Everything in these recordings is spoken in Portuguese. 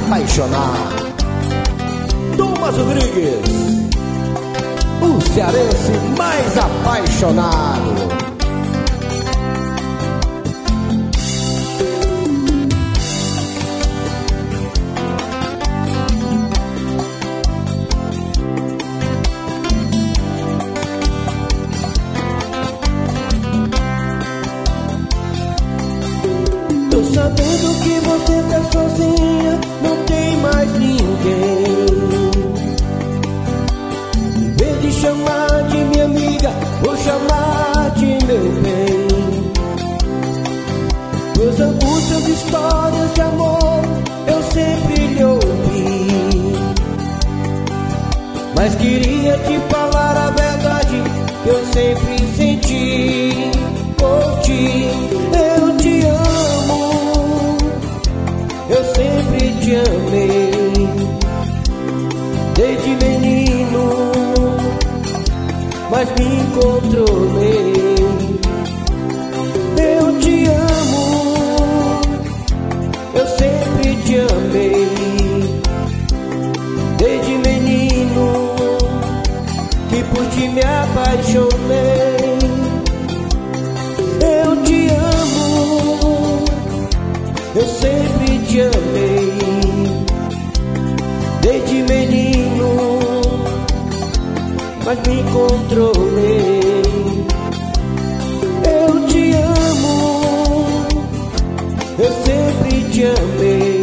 apaixonar. Thomas Rodrigues, o cearense mais apaixonado. Tô sabendo que você tá sozinha, não tem mais ninguém. Em vez de chamar de minha amiga, vou chamar de meu bem. Suas angústias, histórias de amor, eu sempre lhe ouvi. Mas queria te falar a verdade que eu sempre senti por ti. Eu te amo, eu sempre te amei, desde menino, mas me controlei. Eu te amo, eu sempre te amei, desde menino, que por ti me apaixonei. Eu te amo, eu sempre te amei, desde menino, mas me controlei. Eu te amo, eu sempre te amei,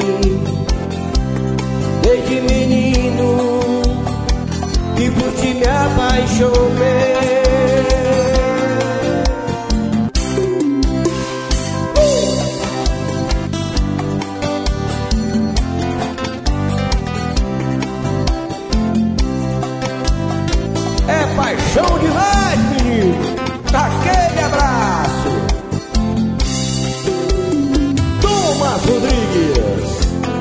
desde menino, que por ti me apaixonei. Paixão demais, menino. Aquele abraço. Thomas Rodrigues.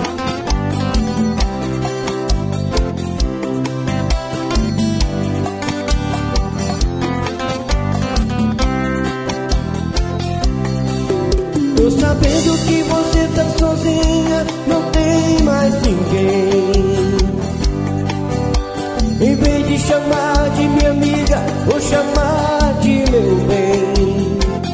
Tô sabendo que você tá sozinha, não tem mais ninguém. Em vez de chamar de minha amiga, vou chamar de meu bem.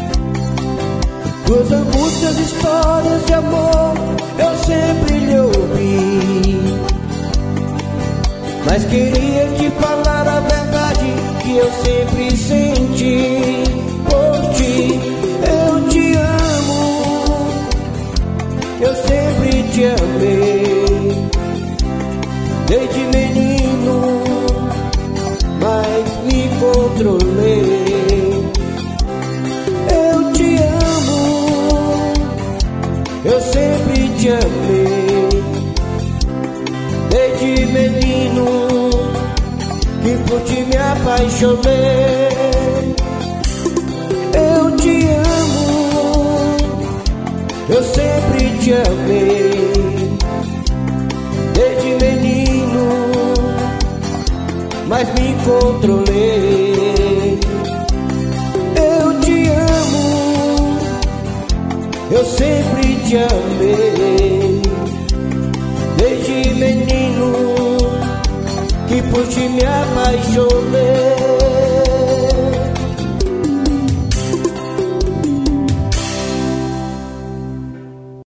Suas angústias, histórias de amor, eu sempre lhe ouvi. Mas queria te falar a verdade que eu sempre senti por ti. Eu te amo, eu sempre te amei, desde menino, mas me controlei. Eu te amo, eu sempre te amei, desde menino, que por ti me apaixonei. Eu te amo, eu sempre te amei, desde menino, mas me controlei. Eu te amo, eu sempre te amei, desde menino, que por ti me apaixonei.